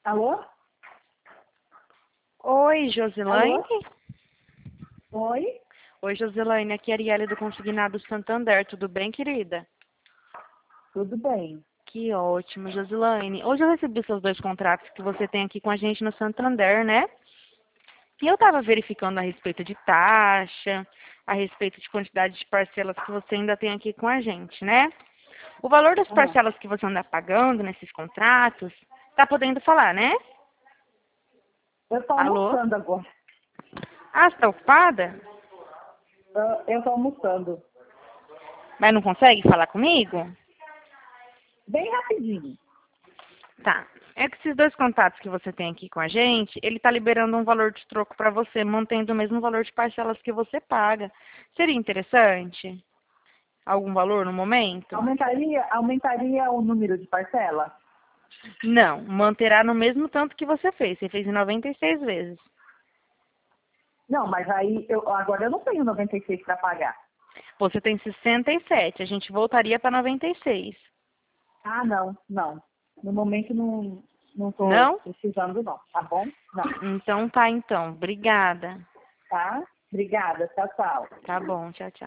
Alô? Oi, Josilaine? Alô? Oi? Oi, Josilaine, aqui é a Arielle do Consignado Santander, tudo bem, querida? Tudo bem. Que ótimo, Josilaine. Hoje eu recebi seus 2 contratos que você tem aqui com a gente no Santander, né? E eu estava verificando a respeito de taxa, a respeito de quantidade de parcelas que você ainda tem aqui com a gente, né? O valor das Ah, parcelas que você anda pagando nesses contratos, tá podendo falar, né? eu estou Alô? almoçando agora. Ah, você tá ocupada? Eu estou almoçando. Mas não consegue falar comigo? Bem rapidinho. Tá. É que esses 2 contatos que você tem aqui com a gente, ele tá liberando um valor de troco para você, mantendo o mesmo valor de parcelas que você paga. Seria interessante? Algum valor no momento? Aumentaria o número de parcela? Não, manterá no mesmo tanto que você fez. Você fez em 96 vezes. Não, mas aí agora eu não tenho 96 para pagar. Você tem 67. A gente voltaria para 96. Ah, não, não. No momento não estou Não? precisando não, tá bom? Não, Então tá, então. Obrigada. tá? Obrigada, tchau, tchau. Tá bom, tchau, tchau.